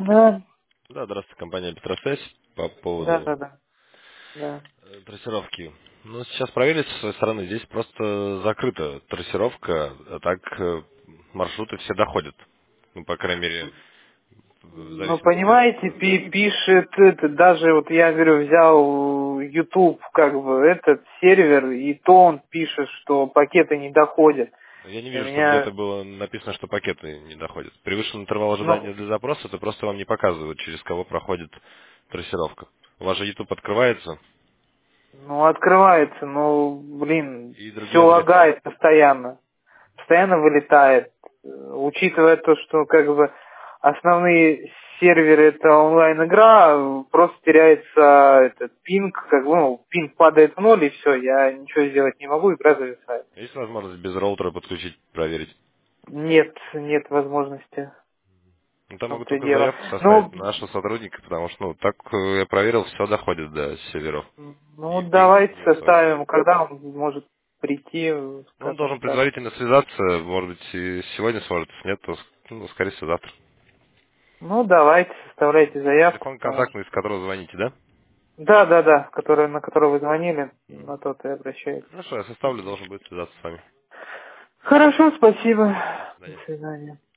Да, Да, здравствуйте, компания Петросвязь по да, поводу да, да, да. трассировки. Ну, сейчас проверили с своей стороны, здесь просто закрыта трассировка, а так маршруты все доходят. Ну, по крайней мере, в Ну, зависимости от... понимаете, пишет это, даже вот я говорю, взял YouTube, как бы, этот сервер, и то он пишет, что пакеты не доходят. Я не У вижу, чтобы где-то меня, было написано, что пакеты не доходят. Превышен интервал ожидания ну, для запроса, это просто вам не показывает, через кого проходит трассировка. У вас же YouTube открывается, ну, открывается, ну, блин, и все для... лагает постоянно. Постоянно вылетает. Учитывая то, что как бы основные серверы это онлайн-игра, просто теряется этот пинг, как бы, ну, пинг падает в ноль и все, я ничего сделать не могу, игра зависает. Есть возможность без роутера подключить, проверить? Нет, нет возможности. Ну, В там могут том-то и только дело. заявку составить Ну, нашего сотрудника, потому что, ну, так я проверил, все доходит до серверов. ну И пинг давайте невысокий. составим, когда он может прийти, Ну, он скажем должен так. предварительно связаться, может быть, и сегодня сможет, если нет, то, ну, скорее всего, завтра. Ну, давайте, составляйте заявку, Телефон потому что... контактный, из которого звоните, да? Да, да, да, на который вы звонили, на тот и обращаюсь. Хорошо, я составлю, должен будет связаться с вами. Хорошо, спасибо. До До свидания. свидания.